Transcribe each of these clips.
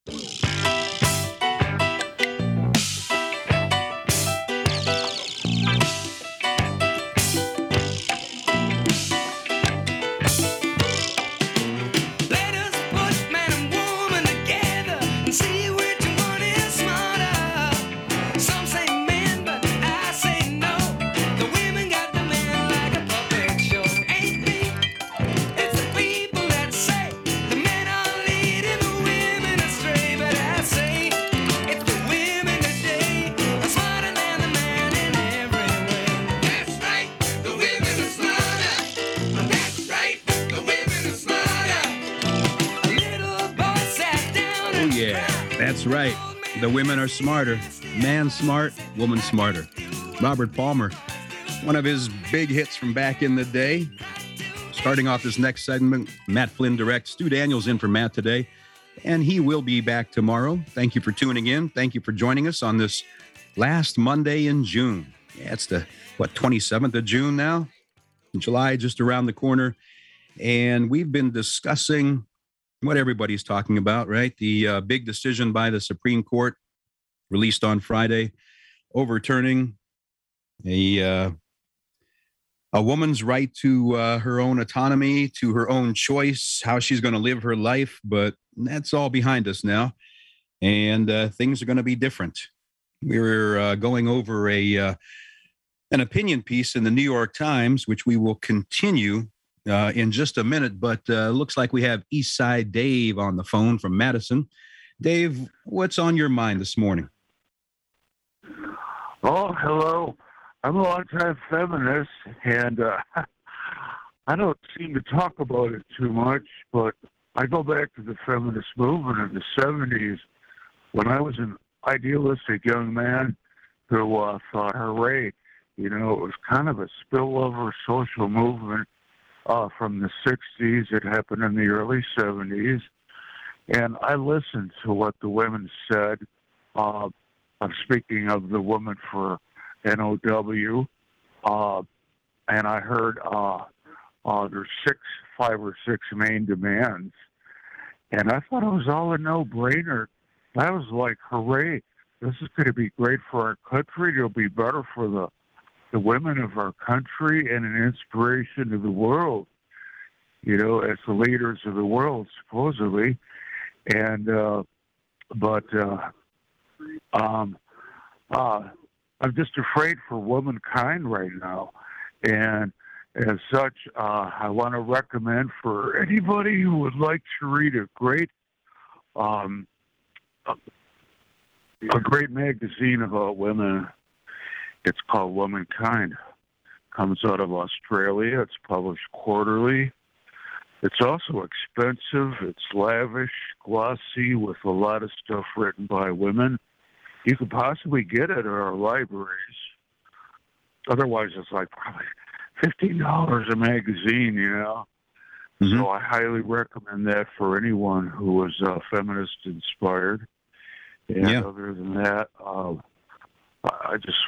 Let us put man and woman together and see which one is smarter. Some say men, but I say no. The women got the men like a puppet show. Ain't me, it's the people that say the men are leading the women astray. But I say it's the women today are smarter than the man in every way. That's right, the women are smarter. That's right, the women are smarter. A little boy sat down Oh, and yeah, that's right. The women are smarter. Man smart, woman smarter. Robert Palmer, one of his big hits from back in the day. Starting off this next segment, Matt Flynn Direct. Stu Daniels in for Matt today, and he will be back tomorrow. Thank you for tuning in. Thank you for joining us on this last Monday in June. Yeah, it's the, 27th of June now? July just around the corner. And we've been discussing what everybody's talking about, right? The big decision by the Supreme Court released on Friday, overturning a woman's right to her own autonomy, to her own choice, how she's going to live her life. But that's all behind us now, and things are going to be different. We're going over an opinion piece in the New York Times, which we will continue in just a minute, but looks like we have Eastside Dave on the phone from Madison. Dave, what's on your mind this morning? Oh, hello. I'm a long-time feminist, and I don't seem to talk about it too much, but I go back to the feminist movement in the 70s when I was an idealistic young man who thought, hooray, it was kind of a spillover social movement from the 60s. It happened in the early 70s. And I listened to what the women said. I'm speaking of the woman for NOW. And I heard there's 5 or 6 main demands. And I thought it was all a no-brainer. I was like, hooray, this is going to be great for our country. It'll be better for the women of our country and an inspiration to the world, as the leaders of the world, supposedly. And, I'm just afraid for womankind right now. And as such, I want to recommend for anybody who would like to read a great magazine about women. It's called Womankind. Comes out of Australia. It's published quarterly. It's also expensive. It's lavish, glossy, with a lot of stuff written by women. You could possibly get it at our libraries. Otherwise, it's like probably $15 a magazine, Mm-hmm. So I highly recommend that for anyone who is feminist inspired. And other than that, I just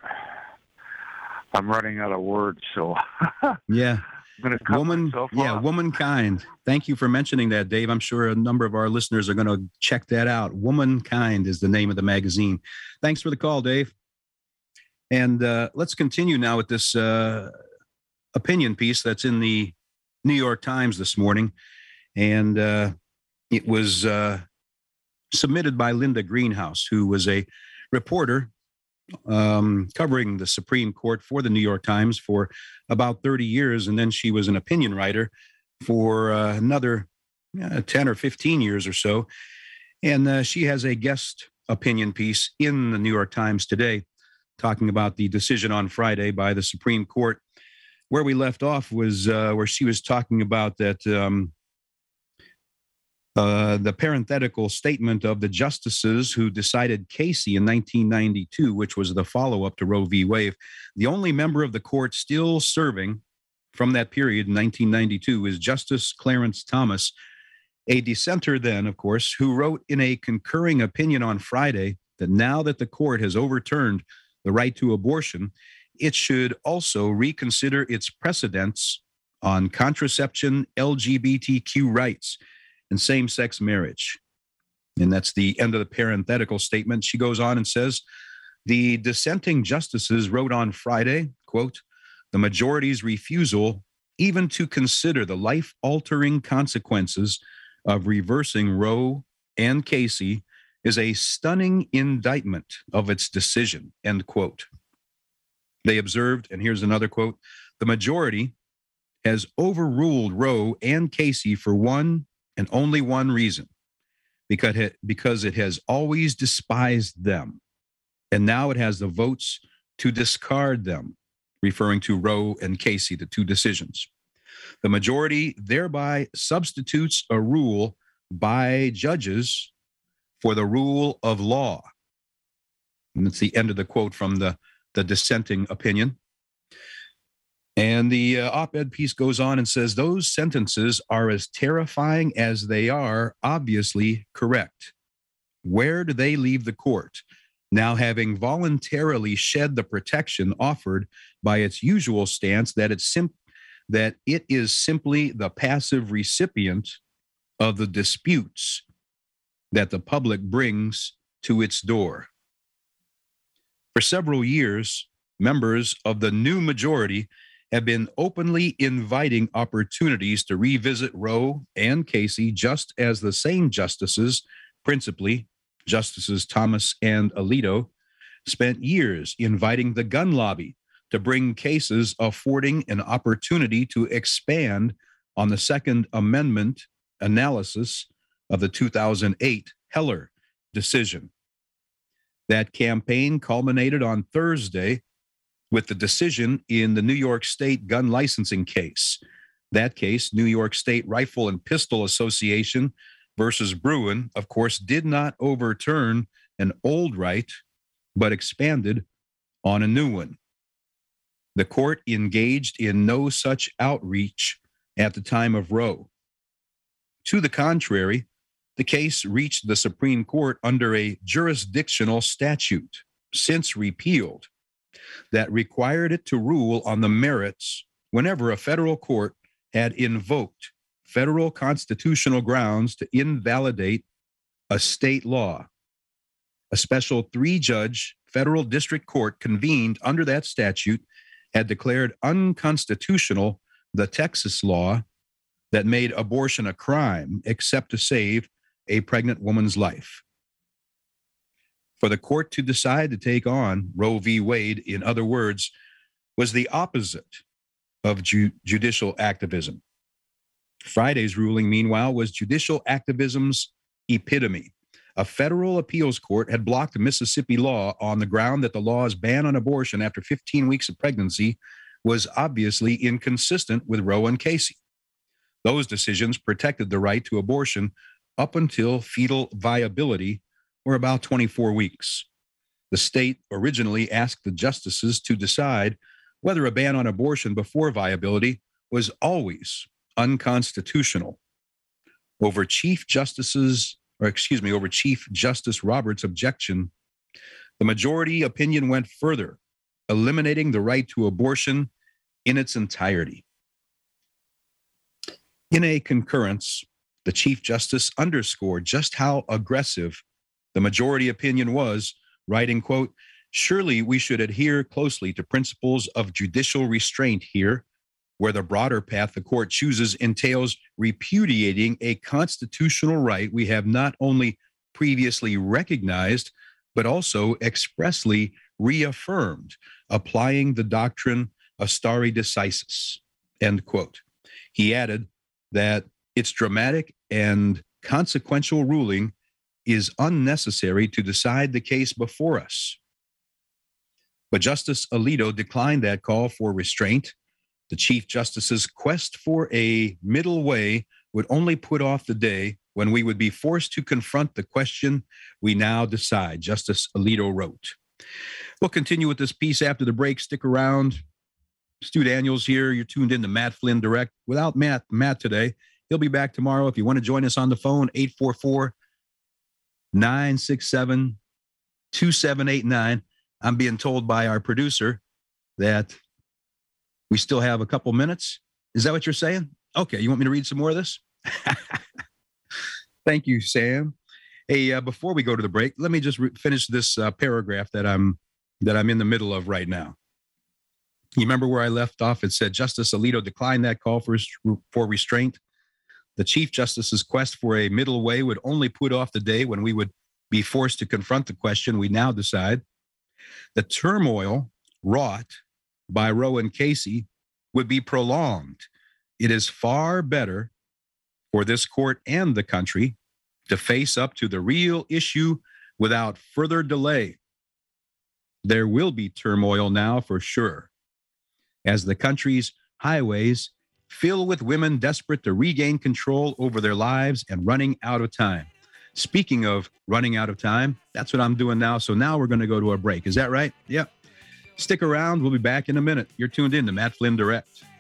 I'm running out of words, so yeah. I'm going to cut myself off. Womankind. Thank you for mentioning that, Dave. I'm sure a number of our listeners are going to check that out. Womankind is the name of the magazine. Thanks for the call, Dave. And let's continue now with this opinion piece that's in the New York Times this morning. And it was submitted by Linda Greenhouse, who was a reporter covering the Supreme Court for the New York Times for about 30 years. And then she was an opinion writer for another 10 or 15 years or so. And she has a guest opinion piece in the New York Times today talking about the decision on Friday by the Supreme Court. Where we left off was where she was talking about that the parenthetical statement of the justices who decided Casey in 1992, which was the follow-up to Roe v. Wade. The only member of the court still serving from that period in 1992 is Justice Clarence Thomas, a dissenter then, of course, who wrote in a concurring opinion on Friday that now that the court has overturned the right to abortion, it should also reconsider its precedents on contraception, LGBTQ rights, and same-sex marriage. And that's the end of the parenthetical statement. She goes on and says, the dissenting justices wrote on Friday, quote, the majority's refusal even to consider the life-altering consequences of reversing Roe and Casey is a stunning indictment of its decision, end quote. They observed, and here's another quote, the majority has overruled Roe and Casey for one and only one reason, because it has always despised them. And now it has the votes to discard them, referring to Roe and Casey, the two decisions. The majority thereby substitutes a rule by judges for the rule of law. And that's the end of the quote from the dissenting opinion. And the op-ed piece goes on and says, those sentences are as terrifying as they are obviously correct. Where do they leave the court? Now having voluntarily shed the protection offered by its usual stance that it is simply the passive recipient of the disputes that the public brings to its door. For several years, members of the new majority have been openly inviting opportunities to revisit Roe and Casey, just as the same justices, principally Justices Thomas and Alito, spent years inviting the gun lobby to bring cases affording an opportunity to expand on the Second Amendment analysis of the 2008 Heller decision. That campaign culminated on Thursday with the decision in the New York State gun licensing case. That case, New York State Rifle and Pistol Association versus Bruen, of course, did not overturn an old right, but expanded on a new one. The court engaged in no such outreach at the time of Roe. To the contrary, the case reached the Supreme Court under a jurisdictional statute, since repealed, that required it to rule on the merits whenever a federal court had invoked federal constitutional grounds to invalidate a state law. A special three-judge federal district court convened under that statute had declared unconstitutional the Texas law that made abortion a crime except to save a pregnant woman's life. For the court to decide to take on Roe v. Wade, in other words, was the opposite of judicial activism. Friday's ruling, meanwhile, was judicial activism's epitome. A federal appeals court had blocked a Mississippi law on the ground that the law's ban on abortion after 15 weeks of pregnancy was obviously inconsistent with Roe and Casey. Those decisions protected the right to abortion up until fetal viability, or about 24 weeks. The state originally asked the justices to decide whether a ban on abortion before viability was always unconstitutional. Over Chief Justice Roberts' objection, the majority opinion went further, eliminating the right to abortion in its entirety. In a concurrence, the Chief Justice underscored just how aggressive the majority opinion was, writing, quote, surely we should adhere closely to principles of judicial restraint here, where the broader path the court chooses entails repudiating a constitutional right we have not only previously recognized, but also expressly reaffirmed, applying the doctrine of stare decisis, end quote. He added that its dramatic and consequential ruling is unnecessary to decide the case before us. But Justice Alito declined that call for restraint. The Chief Justice's quest for a middle way would only put off the day when we would be forced to confront the question we now decide, Justice Alito wrote. We'll continue with this piece after the break. Stick around. Stu Daniels here. You're tuned in to Matt Flynn Direct. Without Matt today, he'll be back tomorrow. If you want to join us on the phone, 844-967-2789. I'm being told by our producer that we still have a couple minutes. Is that what you're saying? Okay, you want me to read some more of this? Thank you, Sam. Hey, before we go to the break, let me just finish this paragraph that I'm in the middle of right now. You remember where I left off? It said Justice Alito declined that call for restraint. The Chief Justice's quest for a middle way would only put off the day when we would be forced to confront the question we now decide. The turmoil wrought by Roe and Casey would be prolonged. It is far better for this court and the country to face up to the real issue without further delay. There will be turmoil now for sure, as the country's highways fill with women desperate to regain control over their lives and running out of time. Speaking of running out of time, that's what I'm doing now. So now we're going to go to a break. Is that right? Yep. Stick around. We'll be back in a minute. You're tuned in to Matt Flynn Direct.